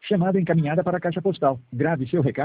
Chamada encaminhada para a caixa postal. Grave seu recado.